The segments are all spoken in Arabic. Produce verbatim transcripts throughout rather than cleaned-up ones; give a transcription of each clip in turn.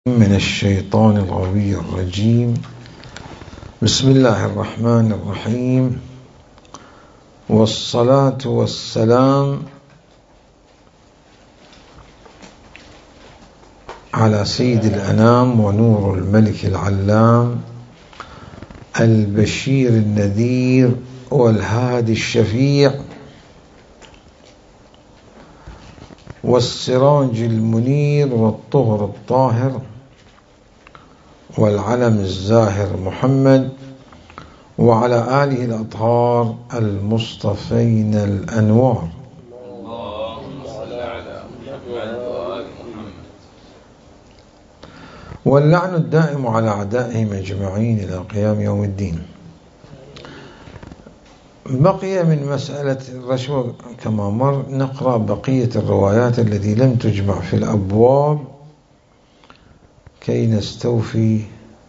من الشيطان الغوي الرجيم. بسم الله الرحمن الرحيم، والصلاة والسلام على سيد الأنام ونور الملك العلام البشير النذير والهادي الشفيع والسراج المنير والطهر الطاهر والعلم الزاهر محمد وعلى آله الأطهار المصطفين الأنوار. اللهم صل على محمد وآل محمد. واللعن الدائم على أعدائهم أجمعين إلى قيام يوم الدين. بقي من مسألة الرشوة كما مر نقرأ بقية الروايات التي لم تجمع في الأبواب كي نستوفي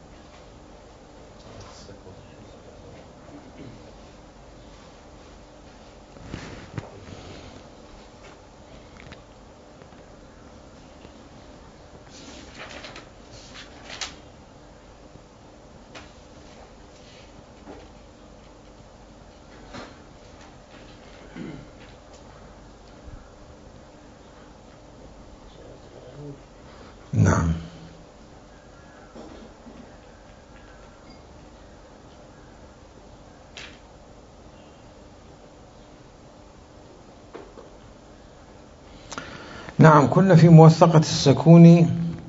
نعم. نعم كنا في موثقة السكوني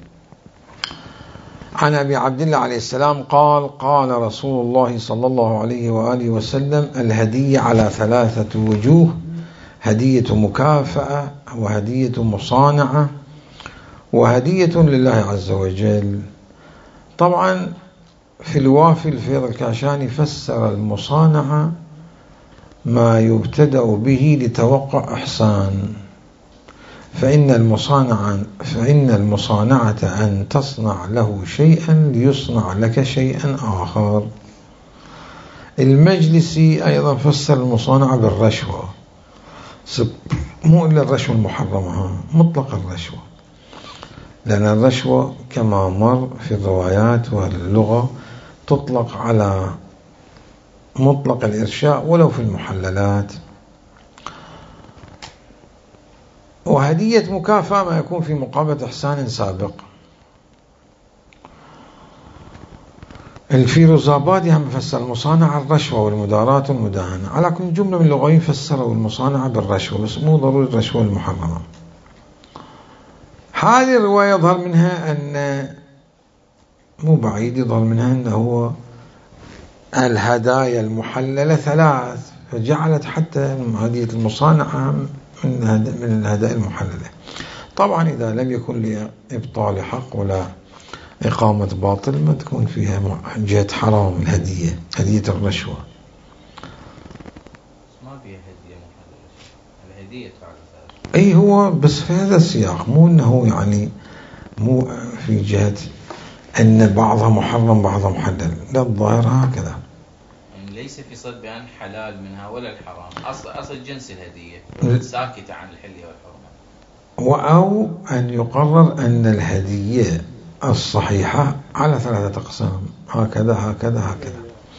عن أبي عبد الله عليه السلام قال قال رسول الله صلى الله عليه وآله وسلم: الهدية على ثلاثة وجوه: هدية مكافأة، وهدية مصانعة، وهدية لله عز وجل. طبعا في الوافي الفيض الكاشاني فسر المصانعة ما يبتدأ به لتوقع إحسان، فإن المصانعة فإن المصانعة أن تصنع له شيئا ليصنع لك شيئا آخر. المجلسي أيضا فسر المصانعة بالرشوة، مو إلا الرشوة المحرمة، مطلق الرشوة، لأن الرشوة كما مر في الروايات واللغة تطلق على مطلق الإرشاء ولو في المحللات. وهدية مكافأة ما يكون في مقابلة إحسان سابق. الفيروزابادي هم فسر المصانعة الرشوة والمداراة والمداهنة. على كل جملة من اللغويين فسروا المصانعة بالرشوة، بس مو ضروري الرشوة المحرمة. هذه الرواية يظهر منها أن مو بعيد يظهر منها أنه هو الهدايا المحللة ثلاث، فجعلت حتى هدية المصانعة من الهدايا المحللة. طبعا إذا لم يكن لإبطال حق ولا إقامة باطل ما تكون فيها جهة حرام الهدية، هدية الرشوة. ما فيها هدية محللة، الهدية تعرف. أي هو بس في هذا السياق، مو أنه يعني مو في جهة أن بعضها محرم بعضها محلل، لا، الظاهر هكذا. يعني ليس في صد بأن حلال منها ولا الحرام، أصل أصل جنس الهدية ساكتة عن الحل والحرمة. أو أن يقرر أن الهدية الصحيحة على ثلاثة أقسام، هكذا هكذا هكذا.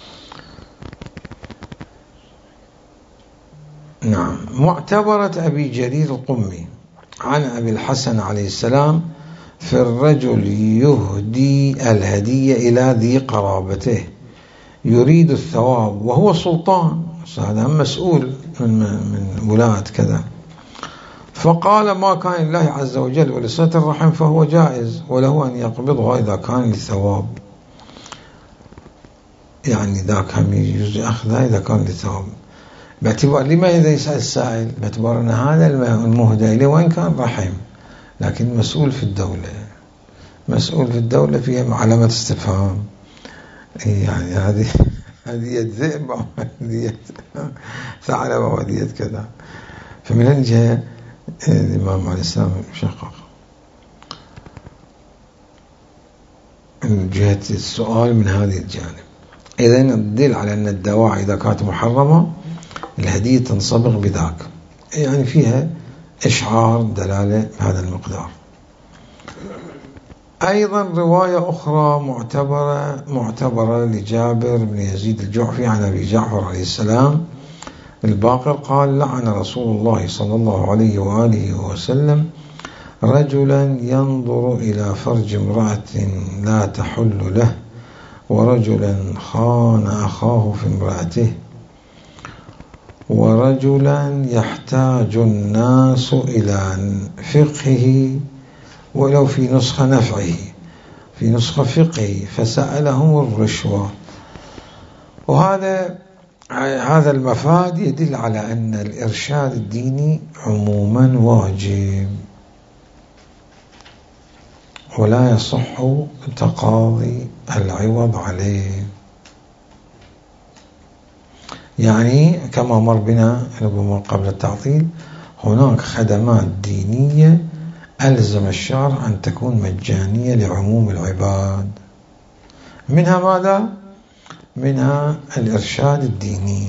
نعم. معتبرة أبي جرير القمي عن أبي الحسن عليه السلام في الرجل يهدي الهدية إلى ذي قرابته يريد الثواب وهو سلطان، هذا مسؤول من, من ولاة كذا، فقال: ما كان لله عز وجل ولصلة الرحم فهو جائز، وله أن يقبضها إذا كان للثواب. يعني ذاك هم يجوز أخذها إذا كان للثواب، باعتبار لماذا يسأل السائل؟ باعتبار أن هذا المهدى إليه وإن كان رحم لكن مسؤول في الدولة، مسؤول في الدولة فيها علامة استفهام. يعني هذه هذه الذئب أو هذه ثعلب أو هذه كذا. فمن الجهة الإمام عليه السلام شقق من جهة السؤال من هذه الجانب. إذن الدليل على أن الدواعي إذا كانت محرمة الهدية تنصبغ بذاك، يعني فيها إشعار دلالة بهذا المقدار. أيضا رواية أخرى معتبرة معتبرة لجابر بن يزيد الجعفي عن أبي جعفر عليه السلام الباقر قال: لعن رسول الله صلى الله عليه وآله وسلم رجلا ينظر إلى فرج امرأة لا تحل له، ورجلا خان أخاه في امرأته، ورجلا يحتاج الناس إلى فقهه ولو في نسخة نفعه في نسخة فقهه فسألهم الرشوة. وهذا هذا المفاد يدل على أن الإرشاد الديني عموما واجب، ولا يصح تقاضي العوض عليه. يعني كما مر بنا قبل التعطيل، هناك خدمات دينية ألزم الشرع أن تكون مجانية لعموم العباد، منها ماذا؟ منها الإرشاد الديني.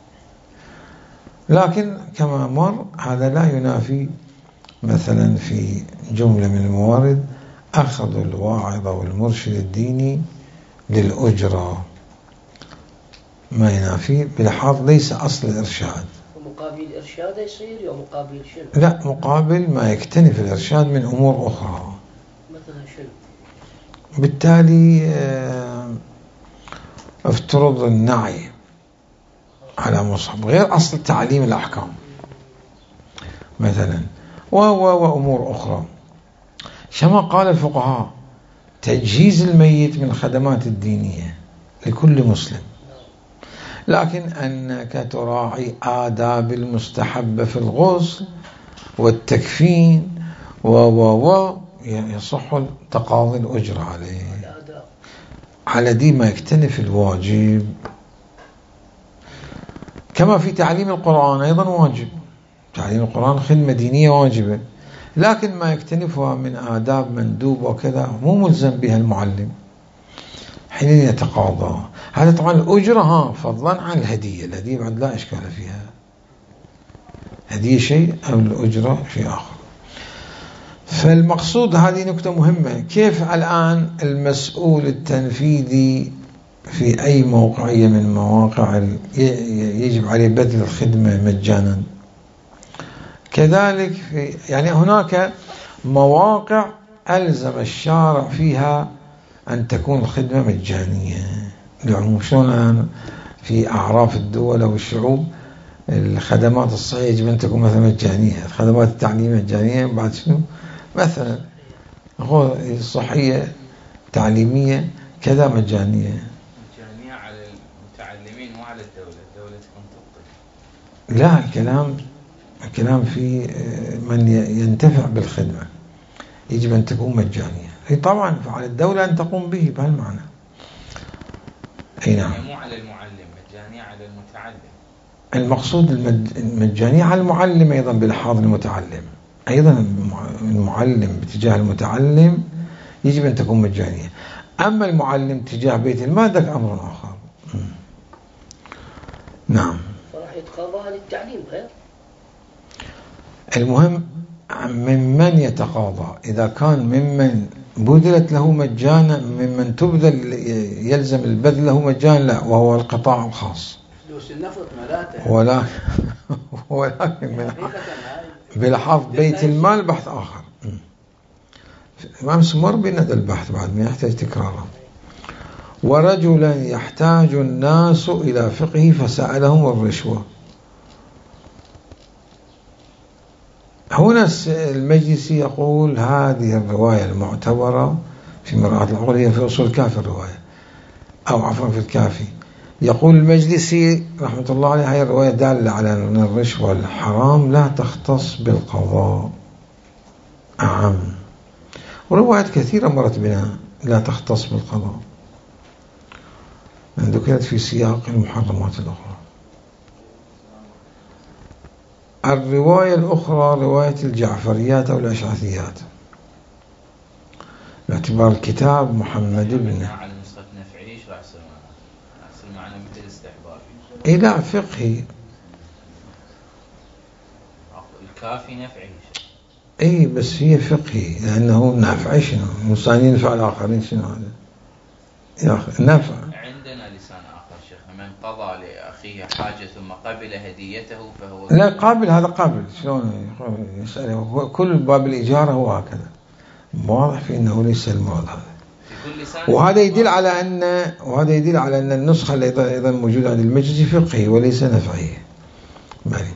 لكن كما مر هذا لا ينافي مثلا في جملة من الموارد أخذ الواعظ والمرشد الديني للأجرة، ما ينافي بلحاظ ليس أصل الإرشاد. مقابل إرشاد يصير أو مقابل شنو؟ لا، مقابل ما يكتنف الإرشاد من أمور أخرى. مثلا شنو؟ بالتالي افترض النعي على مصحف غير أصل تعليم الأحكام مثلا، وأمور أخرى. كما قال الفقهاء: تجهيز الميت من الخدمات الدينية لكل مسلم، لكن أنك تراعي آداب المستحبة في الغسل والتكفين و و و يصح تقاضي الأجر عليه على دي ما يكتنف الواجب. كما في تعليم القرآن أيضا واجب، تعليم القرآن خدمة دينية واجبة، لكن ما يكتنفها من آداب مندوب وكذا مو ملزم بها المعلم، حين يتقاضى. هذا طبعا الأجرة ها فضلا عن الهدية، الهدية بعد لا إشكال فيها، هدية شيء أو الأجرة شيء آخر. فالمقصود هذه نكتة مهمة، كيف الآن المسؤول التنفيذي في أي موقعية من مواقع يجب عليه بذل الخدمة مجانا، كذلك في يعني هناك مواقع ألزم الشارع فيها أن تكون الخدمة مجانية لعموم. شلون الآن في أعراف الدول أو الشعوب الخدمات الصحية يجب أن تكون مثلا مجانية، الخدمات التعليمية مجانية، بعد شنو مثلا الصحية تعليمية كذا مجانية. مجانية على المتعلمين مو على الدولة، الدولة تكون تبطل. لا، الكلام الكلام في من ينتفع بالخدمة يجب أن تكون مجانية، طبعا على الدولة أن تقوم به بهالمعنى. أي نعم، مو على المعلم، مجانية على المتعلم. المقصود المجانية على المعلم أيضا بلحاظ المتعلم، أيضا المعلم باتجاه المتعلم يجب أن تكون مجانية، أما المعلم تجاه بيت المال ذاك أمر آخر. نعم، فراح يتقاضى للتعليم غير. المهم ممن يتقاضى، إذا كان ممن بذلت له مجانا، ممن تبذل يلزم البذل له مجانا، لا، وهو القطاع الخاص. فلوس النفط ملاته. ولكن ولكن بلحاظ بيت المال بحث آخر. الإمام سمر بنا هذا البحث بعد ما يحتاج تكراره. ورجلا يحتاج الناس إلى فقهه فسألهم الرشوة. هنا المجلسي يقول هذه الرواية المعتبرة في مرآة العقول هي في أصول الكافي الرواية، أو عفوا في الكافي. يقول المجلسي رحمة الله عليه هذه الرواية دالة على أن الرشوة الحرام لا تختص بالقضاء أعم، وروايات كثيرة مرت بنا لا تختص بالقضاء، ذكرت في سياق المحرمات الأخرى. الرواية الأخرى رواية الجعفريات أو الأشعثيات، باعتبار الكتاب محمد بن على نسخة نفعي ايش راح يصير معنا؟ راح يصير معنا مثل الاستحباب. إيه لا، فقهي. الكافي نفعي. اي بس هي فقهي، لانه نافع. شنو الانسان ينفع الاخرين؟ شنو هذا يا اخي نافع. عندنا لسان اخر شيخنا، من قضى لاخيه حاجه ثم قبل هديته فهو لا قابل، هذا قابل. شلون يسأله؟ كل باب الاجاره هو هكذا، واضح في انه ليس المراد هذا. وهذا يدل على ان وهذا يدل على ان النسخه اللي ايضا موجوده عند المجلسي فقهي وليس نفعي. بل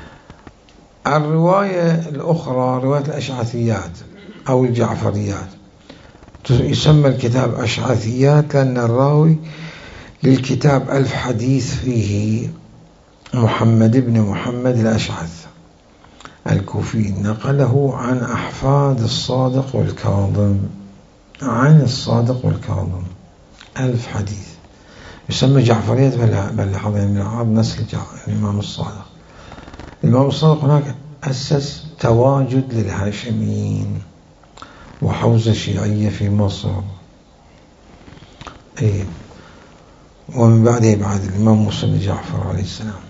الروايه الاخرى روايه الاشعثيات او الجعفريات، يسمى الكتاب أشعثيات لأن الراوي للكتاب ألف حديث فيه محمد بن محمد الأشعث الكوفي، نقله عن أحفاد الصادق والكاظم، عن الصادق والكاظم، ألف حديث. يسمى جعفريات بل حضر من عرب نسل الإمام الصادق. الإمام الصادق هناك أسس تواجد للهاشميين وحوزة شيعية في مصر. إيه. ومن بعده بعد الإمام موسى بن جعفر عليه السلام.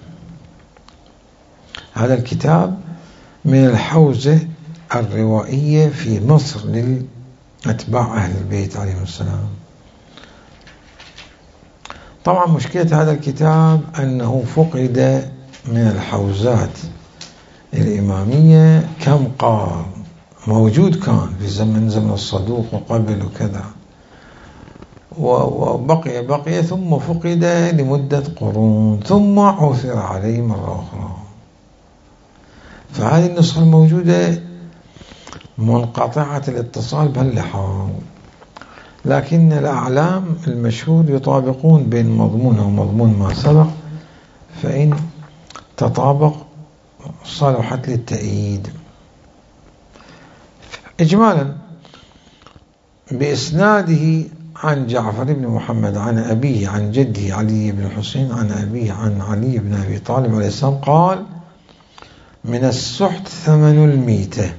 هذا الكتاب من الحوزة الروائية في مصر لأتباع أهل البيت عليهم السلام. طبعا مشكلة هذا الكتاب أنه فقد من الحوزات الإمامية كم قال، موجود كان في زمن زمن الصدوق وقبل وكذا، وبقي بقي ثم فقد لمدة قرون ثم عثر عليه مرة أخرى. فهذه النسخة الموجودة منقطعة الاتصال بهاللحاظ، لكن الأعلام المشهور يطابقون بين مضمونها ومضمون ما سبق، فإن تطابق صلحت للتأييد. إجمالا بإسناده عن جعفر بن محمد عن أبيه عن جده علي بن الحسين عن أبيه عن علي بن أبي طالب عليه السلام قال: من السحت ثمن الميتة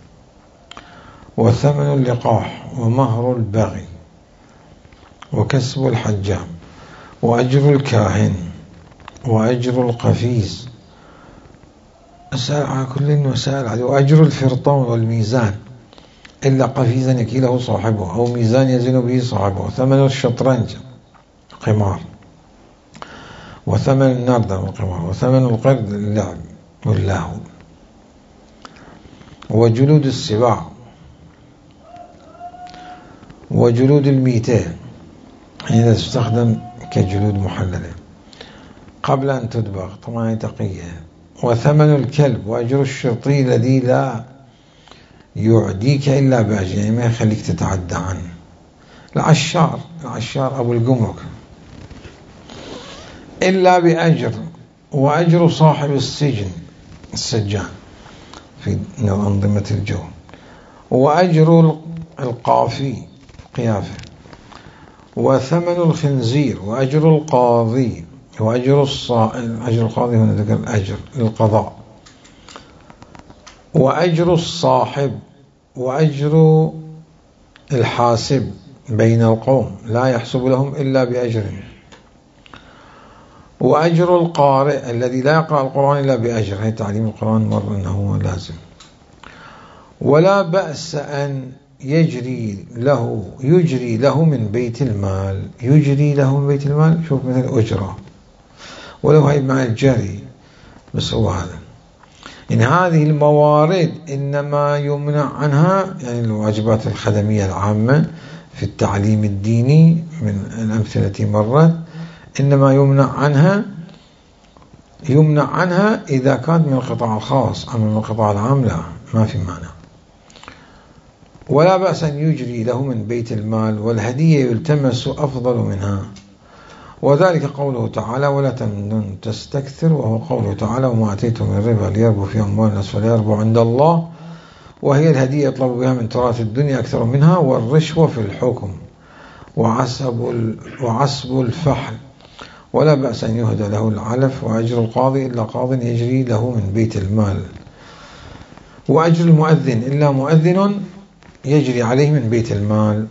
وثمن اللقاح ومهر البغي وكسب الحجام وأجر الكاهن وأجر القفيز، أسأل على كل وسائل عليه، وأجر الفرطون والميزان إلا قفيزا يكيله صاحبه أو ميزان يزن به صاحبه، ثمن الشطرنج قمار، وثمن النردة والقمار، وثمن القرد اللعب واللهو، وجلود السباع وجلود الميتة إذا تستخدم كجلود محللة قبل أن تدبغ طبعا تقية، وثمن الكلب وأجر الشرطي الذي لا يعديك إلا بأجر، يعني ما يخليك تتعدى عنه. العشار العشار أبو الجمرك إلا بأجر، وأجر صاحب السجن السجان في أنظمة الجو، وأجر القافي قيافة، وثمن الخنزير، وأجر القاضي، وأجر الصائل، أجر القاضي هنا ذكر الأجر للقضاء، وأجر الصاحب، وأجر الحاسب بين القوم لا يحسب لهم إلا بأجر، وأجر القارئ الذي لا يقرأ القرآن إلا بأجر، هي تعليم القرآن مر أنه لازم. ولا بأس أن يجري له يجري له من بيت المال، يجري له من بيت المال، شوف مثل أجرة، ولو هي مع الجري، بس هو هذا. إن هذه الموارد إنما يمنع عنها، يعني الواجبات الخدمية العامة في التعليم الديني من الأمثلة التي مرت، إنما يمنع عنها يمنع عنها إذا كانت من القطاع الخاص، أما من القطاع العام لا، ما في معنى. ولا بأس أن يجري له من بيت المال، والهدية يلتمس أفضل منها، وذلك قوله تعالى: ولا تمنن تستكثر، وهو قوله تعالى: وما أتيتم من ربا ليربو في أموال الناس فلا يربو عند الله، وهي الهدية يطلب بها من تراث الدنيا أكثر منها، والرشوة في الحكم، وعسب وعسب الفحل. ولا بأس أن يهدى له العلف، وأجر القاضي إلا قاض يجري له من بيت المال، وأجر المؤذن إلا مؤذن يجري عليه من بيت المال.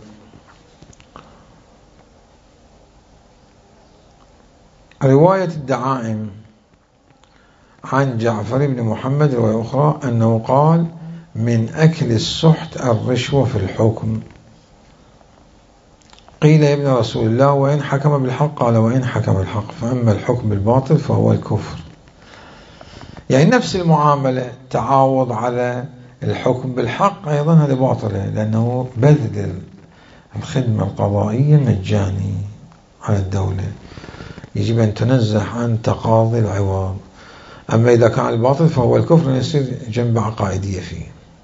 رواية الدعائم عن جعفر بن محمد رواية أخرى أنه قال: من أكل السحت الرشوة في الحكم. قيل يا ابن رسول الله وإن حكم بالحق؟ قال وإن حكم بالحق، فأما الحكم بالباطل فهو الكفر. يعني نفس المعاملة، تعاوض على الحكم بالحق أيضا هذا باطل، لأنه بذل الخدمة القضائية مجاني على الدولة، يجب أن تنزه عن تقاضي العوض. أما إذا كان الباطل فهو الكفر، يصير جنب عقائدية فيه.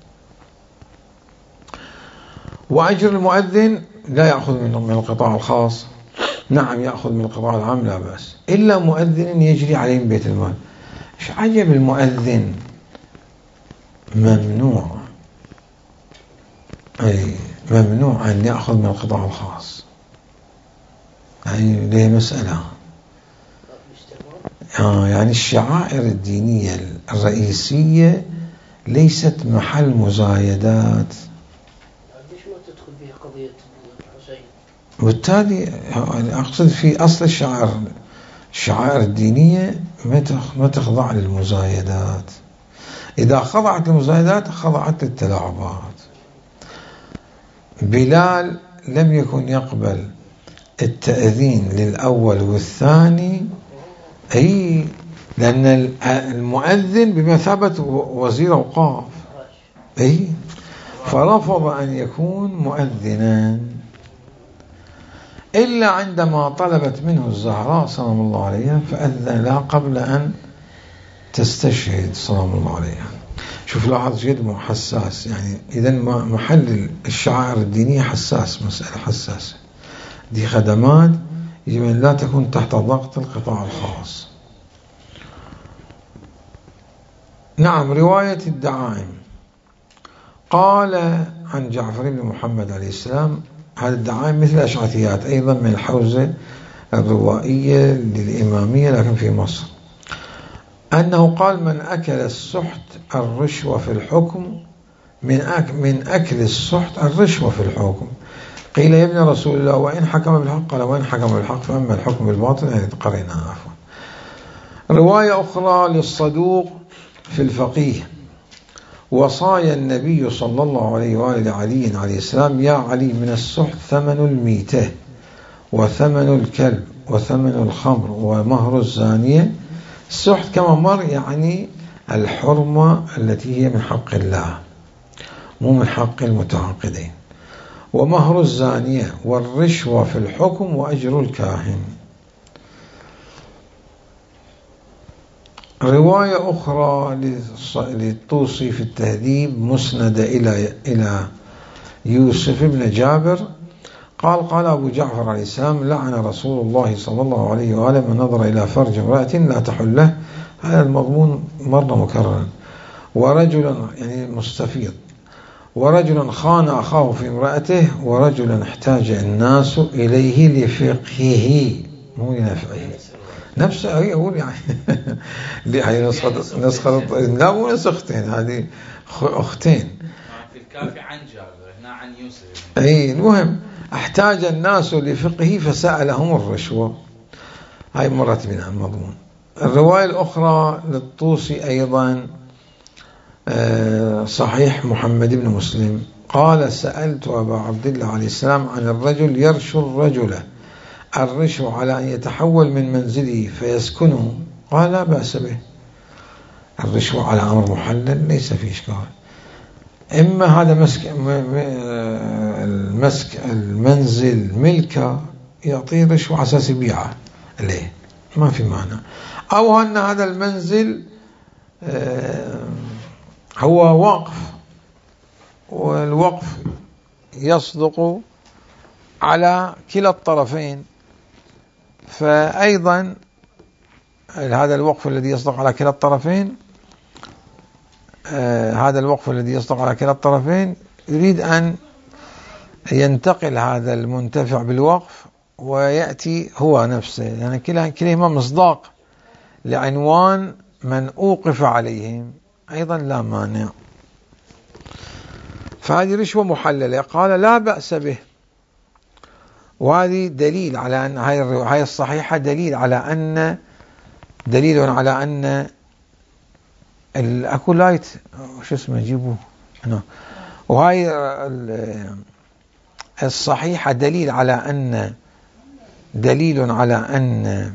وأجر المؤذن لا يأخذ من القطاع الخاص، نعم يأخذ من القطاع العام لا بأس، إلا مؤذن يجري عليه من بيت المال. إيش عجب المؤذن ممنوع، أي ممنوع أن يأخذ من القطاع الخاص. يعني ليه مسألة آه يعني الشعائر الدينية الرئيسية ليست محل مزايدات، وبالتالي أقصد في أصل الشعائر الشعائر الدينية ما تخضع للمزايدات، إذا خضعت للمزايدات خضعت للتلاعبات. بلال لم يكن يقبل التأذين للأول والثاني، أي لأن المؤذن بمثابة وزير أوقاف، أي فرفض أن يكون مؤذنا إلا عندما طلبت منه الزهراء سلام الله عليها فأذن لها قبل أن تستشهد سلام الله عليها. شوف لاحظ جد حساس، يعني إذا محل الشعائر الدينية حساس، مسألة حساسة، دي خدمات يجب أن لا تكون تحت ضغط القطاع الخاص. نعم. رواية الدعائم قال عن جعفر بن محمد عليه السلام، هذه الدعائم مثل الأشعثيات أيضا من الحوزة الروائية للإمامية لكن في مصر، أنه قال من أكل السحت الرشوة في الحكم، من أكل, من أكل السحت الرشوة في الحكم. قيل يا ابن رسول الله وإن حكم بالحق؟ قال وإن حكم بالحق فأما الحكم بالباطل. يعني قريناها عفوا. رواية أخرى للصدوق في الفقيه، وصايا النبي صلى الله عليه وآله علي عليه السلام يا علي من السحت ثمن الميتة وثمن الكلب وثمن الخمر ومهر الزانية. السحت كما مر يعني الحرمة التي هي من حق الله مو من حق المتعاقدين، ومهر الزانية والرشوة في الحكم وأجر الكاهن. رواية أخرى للطوسي في التهذيب مسندة إلى إلى يوسف بن جابر قال قال أبو جعفر عليه السلام لعن رسول الله صلى الله عليه وآله من نظر إلى فرج امرأة لا تحل له. هذا المضمون مرة مكررا. ورجلا يعني مستفيض، ورجلا خان أخاه في امرأته، ورجلا احتاج الناس إليه لفقهه مو لنفعه. نفس أقول يعني هذه نسخة نسخة لا مو نسختين، هذه أختين. في الكافي عن جابر هنا عن يوسف. أي المهم احتاج الناس لفقهه فسألهم الرشوة. هاي مرت بنا المضمون. الرواية الأخرى للطوسي أيضا صحيح محمد بن مسلم قال سألت أبا عبد الله عليه السلام عن الرجل يرشو الرجل الرشو على أن يتحول من منزله فيسكنه، قال لا بأس به. الرشو على أمر محلل ليس فيه إشكال. إما هذا مسك المسك المنزل ملكه يعطيه رشوة على أساس يبيعه ليه ما في معنى، أو أن هذا المنزل هو وقف والوقف يصدق على كلا الطرفين، فأيضا هذا الوقف الذي يصدق على كلا الطرفين آه هذا الوقف الذي يصدق على كلا الطرفين يريد أن ينتقل هذا المنتفع بالوقف ويأتي هو نفسه، يعني كلا كلهما مصداق لعنوان من أوقف عليهم، أيضا لا مانع. فهذه رشوة محللة. قال لا بأس به، وهذه دليل على أن هاي الصحيحة دليل على أن دليل على أن الأكولايت شو اسمه جيبوه وهاي الصحيحة دليل على أن دليل على أن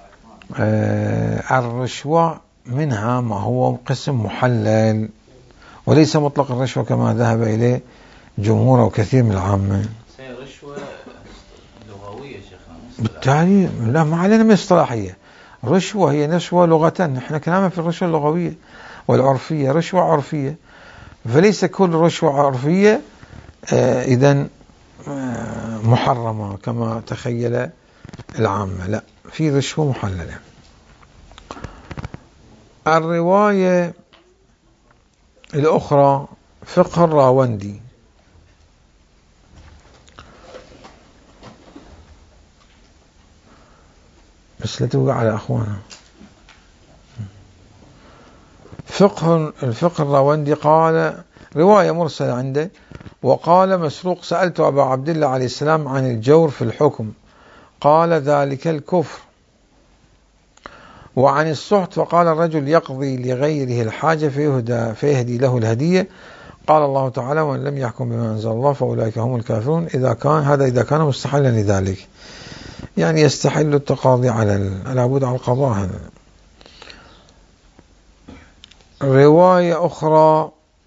الرشوة منها ما هو قسم محلل وليس مطلق الرشوة كما ذهب إليه جمهور وكثير من العامة. رشوة لغوية شيخنا بالتالي لا ما علينا من اصطلاحية. رشوة هي نشوة لغة، نحن كلامنا في الرشوة اللغوية والعرفية، رشوة عرفية، فليس كل رشوة عرفية آه إذن آه محرمة كما تخيل العامة، لا، في رشوة محللة. الرواية الأخرى فقه الراوندي، بس لا توقع على أخوانا. فقه الفقه الراوندي قال رواية مرسلة عنده، وقال مسروق سألت أبا عبد الله عليه السلام عن الجور في الحكم قال ذلك الكفر. وعن السحت فقال الرجل يقضي لغيره الحاجة فيهدى فيهدي له الهدية قال الله تعالى وإن لم يحكم بما أنزل الله فأولئك هم الكافرون. إذا كان هذا إذا كان مستحلا لذلك، يعني يستحل التقاضي على العبود على القضاء. هذا رواية أخرى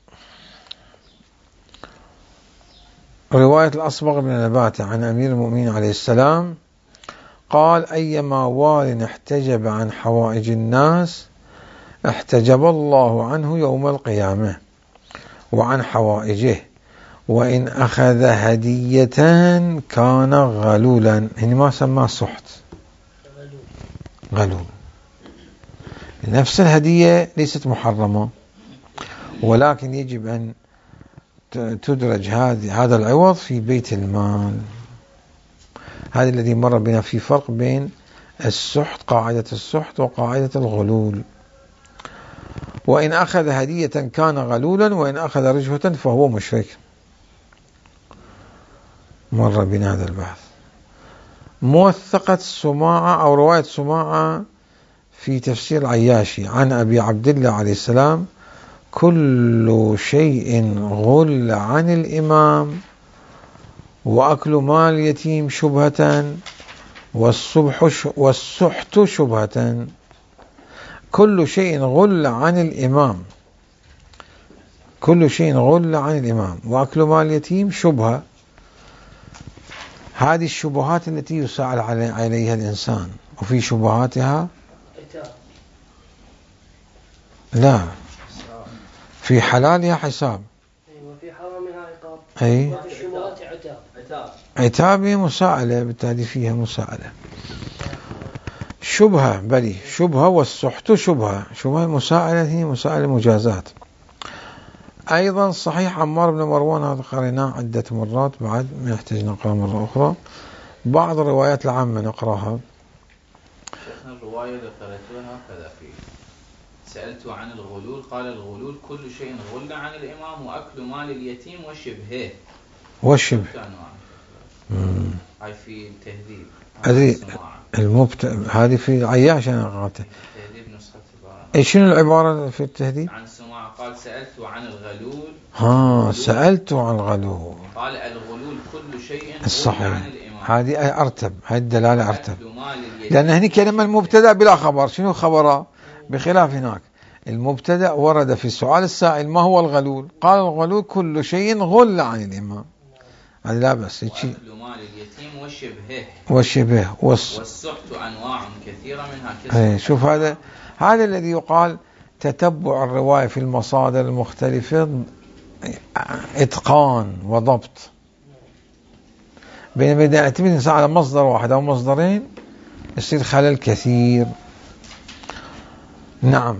رواية الأصبغ بن نباتة عن أمير المؤمنين عليه السلام قال أيما وال احتجب عن حوائج الناس احتجب الله عنه يوم القيامة وعن حوائجه وإن أخذ هدية كان غلولا. هنا ما سماه سحت، غلول. نفس الهدية ليست محرمة، ولكن يجب أن تدرج هذا العوض في بيت المال. هذا الذي مر بنا في فرق بين السحت، قاعدة السحت وقاعدة الغلول. وإن أخذ هدية كان غلولا وإن أخذ رشوة فهو مشرك. مر بنا هذا البحث. موثقة سماعة أو رواية سماعة في تفسير العياشي عن أبي عبد الله عليه السلام كل شيء غل عن الإمام وأكل مال اليتيم شبهة والصبح والسحت شبهة. كل شيء غل عن الإمام كل شيء غل عن الإمام وأكل مال اليتيم شبهة. هذه الشبهات التي يسأل عليها الإنسان، وفي شبهاتها لا، في حلالها حساب، وفي حرامها عقاب، أي وفي الشبهات عتاب. عتابه مساءلة، بالتالي فيها مساءلة. شبهة بلي شبهة والسحت شبهة. شبهة المساءلة هي مساءلة مجازات. أيضا صحيح عمار بن مروان، هذا قريناه عدة مرات، بعد ما يحتاج نقرأ مرة أخرى. بعض الروايات العامة نقرأها. شيخنا الرواية ذكرتها كذا في سألت عن الغلول قال الغلول كل شيء غل عن الإمام وأكل مال اليتيم وشبهه. وشبه هاي في التهذيب. أدري المبت... هذه في عياش أنا قرأتها. التهذيب نسخة إيش شنو العبارة في التهذيب؟ عن سماع قال سألت عن الغلول. ها سألت عن الغلول قال الغلول كل شيء الصحيح. غل عن الإمام. هذه أرتب، هذه الدلالة أرتب، لأن هني كلمة المبتدأ بلا خبر. شنو خبره؟ بخلاف هناك المبتدأ ورد في السؤال السائل ما هو الغلول؟ قال الغلول كل شيء غل عن الإمام. هذا لا بس شيء. وأكل مال اليتيم وشبهه وشبه والس... والسحت أنواع كثيرة منها كسر. شوف هذا هذا الذي يقال تتبع الرواية في المصادر المختلفة إتقان وضبط. بينما إذا اعتمد الإنسان على مصدر واحد أو مصدرين يصير خلل كثير. نعم.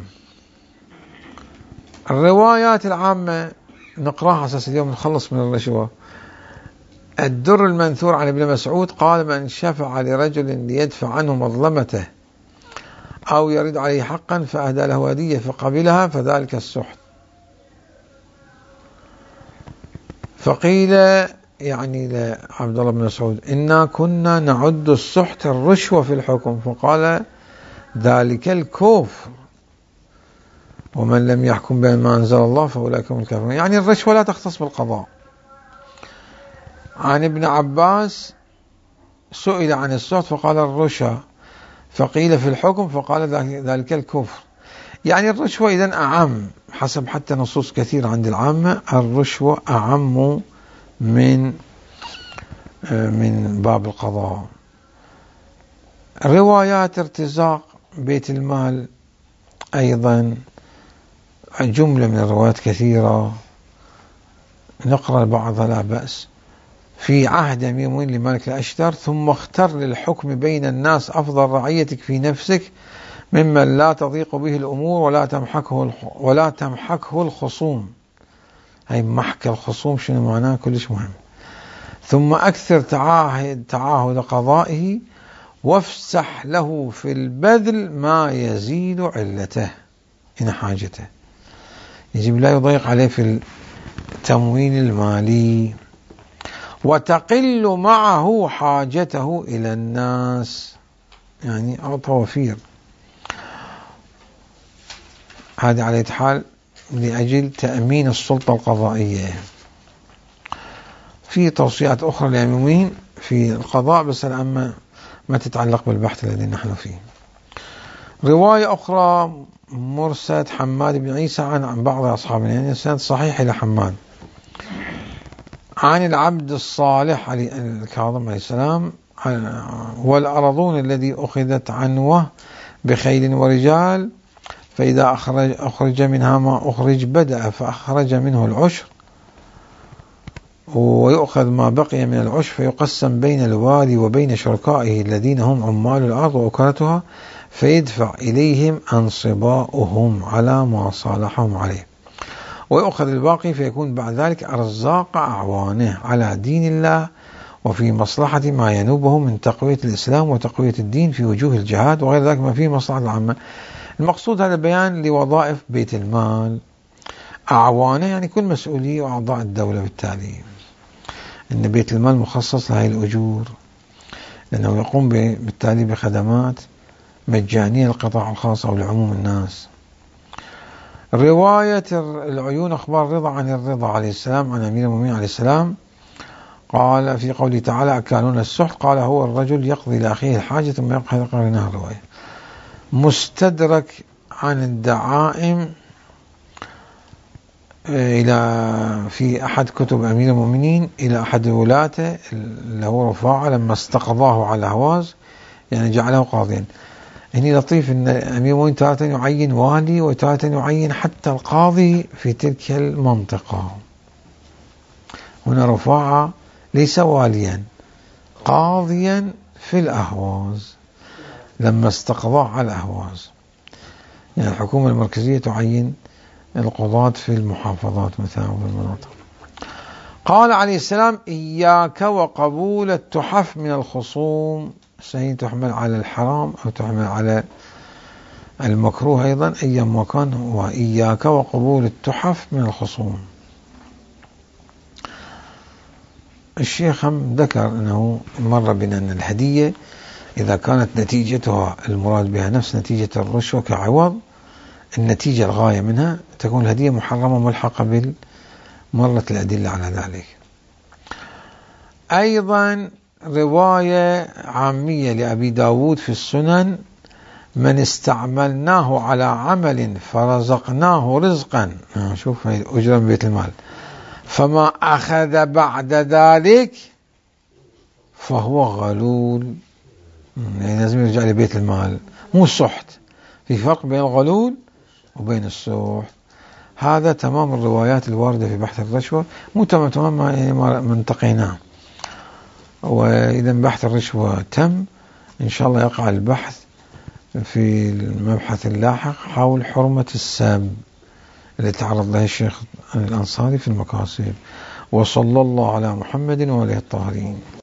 الروايات العامة نقراها أساس اليوم نخلص من الرشوة. الدر المنثور عن ابن مسعود قال من شفع لرجل ليدفع عنه مظلمته أو يرد عليه حقا فأهدى له هدية فقبلها فذلك السحت. فقيل يعني لعبد الله بن مسعود إنا كنا نعد السحت الرشوة في الحكم، فقال ذلك الكفر ومن لم يحكم بما أنزل الله فأولئك هم الكافرون. يعني الرشوة لا تختص بالقضاء. عن ابن عباس سئل عن السحت فقال الرشا، فقيل في الحكم فقال ذلك الكفر. يعني الرشوة إذن أعم حسب حتى نصوص كثيرة عند العامة، الرشوة أعم من من باب القضاء. روايات ارتزاق بيت المال أيضا جملة من الروايات كثيرة، نقرأ بعضها لا بأس. في عهد أمير المؤمنين لمالك الأشتر: ثم اختر للحكم بين الناس أفضل رعيتك في نفسك ممن لا تضيق به الأمور ولا تمحكه ولا تمحكه الخصوم. هي محك الخصوم شنو معناه؟ كلش مهم. ثم أكثر تعاهد تعاهد قضائه وافسح له في البذل ما يزيد علته، هنا حاجته، يجب لا يضيق عليه في التموين المالي، وتقل معه حاجته إلى الناس، يعني أعطى وفير. هذا على حال لأجل تأمين السلطة القضائية. في توصيات أخرى للأمين في القضاء بس الآن ما تتعلق بالبحث الذي نحن فيه. رواية أخرى مرسد حماد بن عيسى عن بعض أصحابنا، يعني سند صحيح إلى حماد، عن العبد الصالح علي الكاظم عليه السلام: والأرضون الذي أخذت عنوه بخيل ورجال، فإذا أخرج, أخرج منها ما أخرج بدأ فأخرج منه العشر، ويؤخذ ما بقي من العشر فيقسم بين الوالي وبين شركائه الذين هم عمال الأرض وأكرتها، فيدفع إليهم أنصباؤهم على ما صالحهم عليه، ويؤخذ الباقي فيكون بعد ذلك أرزاق أعوانه على دين الله وفي مصلحة ما ينوبه من تقوية الإسلام وتقوية الدين في وجوه الجهاد وغير ذلك ما فيه مصلحة العامة. المقصود هذا بيان لوظائف بيت المال، أعوانه يعني كل مسؤولية وأعضاء الدولة، بالتالي أن بيت المال مخصص لهذه الأجور، لأنه يقوم بالتالي بخدمات مجانية للقطاع الخاص أو لعموم الناس. رواية العيون أخبار رضا عن الرضا عليه السلام عن أمير المؤمنين عليه السلام قال في قوله تعالى: أكالون السحت، قال هو الرجل يقضي لأخيه الحاجة ثم يبقى قرنها. الرواية مستدرك عن الدعائم إلى في أحد كتب أمير المؤمنين إلى أحد ولاته اللي هو رفاعة لما استقضاه على هواز، يعني جعله قاضيا. هني لطيف أن أمير المؤمنين تارة يعين والي وتارة يعين حتى القاضي في تلك المنطقة. هنا رفاعة ليس واليا، قاضيا في الأهواز لما استقضاه على الأهواز، يعني الحكومة المركزية تعين القضاة في المحافظات مثلا وفي المناطق. قال عليه السلام: إياك وقبول التحف من الخصوم، سهين تحمل على الحرام أو تحمل على المكروه أيضا أيام وكان، وإياك وقبول التحف من الخصوم. الشيخ هم ذكر أنه مر بنا أن الهدية إذا كانت نتيجتها المراد بها نفس نتيجة الرشوة كعوض، النتيجة الغاية منها تكون الهدية محرمة ملحقة بالمرة الأدلة على ذلك. أيضا رواية عامية لأبي داود في السنن: من استعملناه على عمل فرزقناه رزقا، شوف أجرا بيت المال، فما أخذ بعد ذلك فهو غلول، يعني لازم يرجع لبيت المال مو السحت. في فرق بين الغلول وبين السحت. هذا تمام الروايات الواردة في بحث الرشوة، مو تمام تمام ما منتقيناه. وإذا بحث الرشوة تم إن شاء الله يقع البحث في المبحث اللاحق حول حرمة السب اللي تعرض له الشيخ الأنصاري في المقاصد. وصلى الله على محمد وآله الطاهرين.